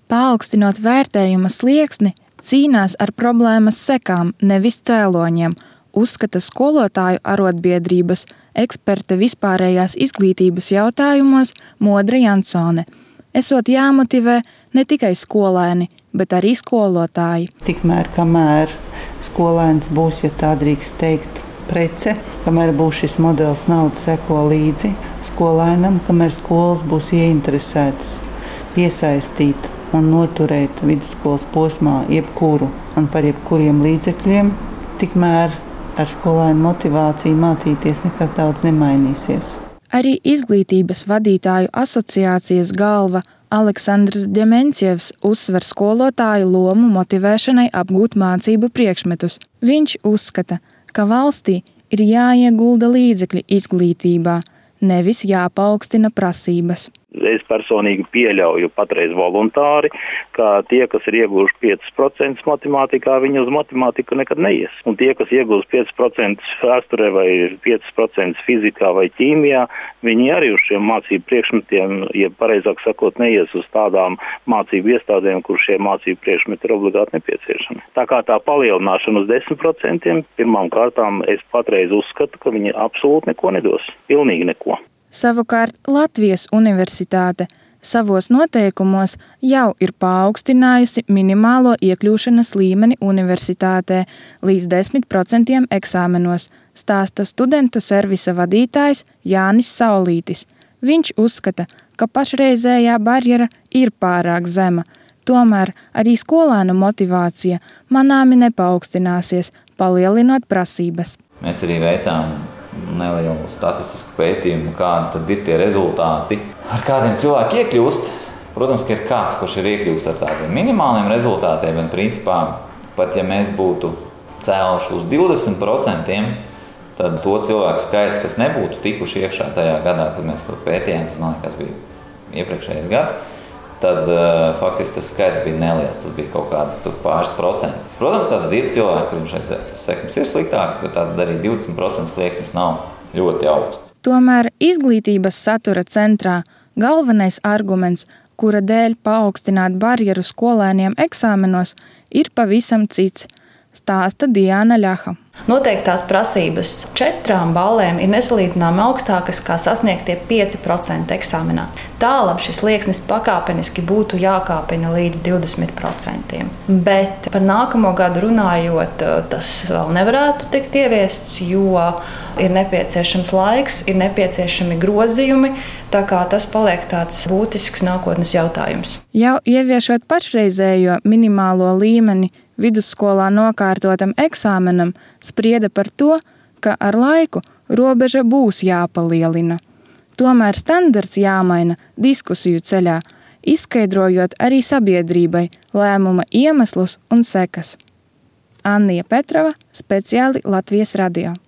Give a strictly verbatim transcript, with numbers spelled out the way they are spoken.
Paaugstinot vērtējuma slieksni, cīnās ar problēmas sekām, nevis cēloņiem, uzskata skolotāju arotbiedrības eksperte vispārējās izglītības jautājumos Modra Jansone. Esot jāmotivē ne tikai skolēni, bet arī skolotāji. Tikmēr, kamēr skolēns būs, ja tā drīkst teikt, prece, kamēr būs šis modelis nauda seko līdzi skolēnam, kamēr skolas būs ieinteresētas iesaistīt un noturēt vidusskolas posmā jebkuru un par jebkuriem līdzekļiem, tikmēr ar skolēnu motivāciju mācīties nekas daudz nemainīsies. Arī Izglītības vadītāju asociācijas galva Aleksandrs Demencievs uzsver skolotāju lomu motivēšanai apgūt mācību priekšmetus. Viņš uzskata, ka valstī ir jāiegulda līdzekļi izglītībā, nevis jāpaaugstina prasības. Es personīgi pieļauju patreiz voluntāri, ka tie, kas ir ieguvuši piecus procentus matemātikā, viņi uz matemātiku nekad neies. Un tie, kas iegūs piecus procentus vēsturē vai piecus procentus fizikā vai ķīmijā, viņi arī uz šiem mācību priekšmetiem, ja pareizāk sakot, neies uz tādām mācību iestādēm, kur šie mācību priekšmeti ir obligāti nepieciešami. Tā kā tā palielināšana uz desmit procentiem, pirmām kārtām es patreiz uzskatu, ka viņi absolūti neko nedos. Pilnīgi neko. Savukārt Latvijas Universitāte savos noteikumos jau ir paaugstinājusi minimālo iekļūšanas līmeni universitātē līdz desmit procentiem eksāmenos, stāsta studentu servisa vadītājs Jānis Saulītis. Viņš uzskata, ka pašreizējā barjera ir pārāk zema, tomēr arī skolēnu motivācija manāmi nepaaugstinās, palielinot prasības. Mēs arī veicām nelielu statistisku pētījumu, kādi tad ir tie rezultāti, ar kādiem cilvēki iekļūst. Protams, ka ir kāds, kurš ir iekļūst ar tādiem minimāliem rezultātiem, bet principā pat ja mēs būtu cēluši uz divdesmit procentiem, tad to cilvēku skaits, kas nebūtu tikuši iekšā tajā gadā, kad mēs to pētījām, tas man liekas bija iepriekšējais gads, tad uh, faktiski tas skaits bija neliels, tas bija kaut kādi pāris procenti. Protams, tātad ir cilvēki, kuriem šais sekums ir sliktāks, bet tātad arī divdesmit procenti slieksnis nav ļoti augsts. Tomēr izglītības satura centrā galvenais arguments, kura dēļ paaugstināt barjeru skolēniem eksāmenos, ir pavisam cits, stāsta Diana Ļaha. Noteiktās prasības četrām ballēm ir nesalīdzināmi augstākas kā sasniegtie pieci procenti eksāmenā. Tālāk šis slieksnis pakāpeniski būtu jākāpina līdz divdesmit procentiem. Bet par nākamo gadu runājot, tas vēl nevarētu tikt ieviests, jo ir nepieciešams laiks, ir nepieciešami grozījumi, tā kā tas paliek tāds būtisks nākotnes jautājums. Jau ieviešot pašreizējo minimālo līmeni vidusskolā nokārtotam eksāmenam, sprieda par to, ka ar laiku robeža būs jāpalielina. Tomēr standarts jāmaina diskusiju ceļā, izskaidrojot arī sabiedrībai lēmuma iemeslus un sekas. Annija Petrova, speciāli Latvijas radio.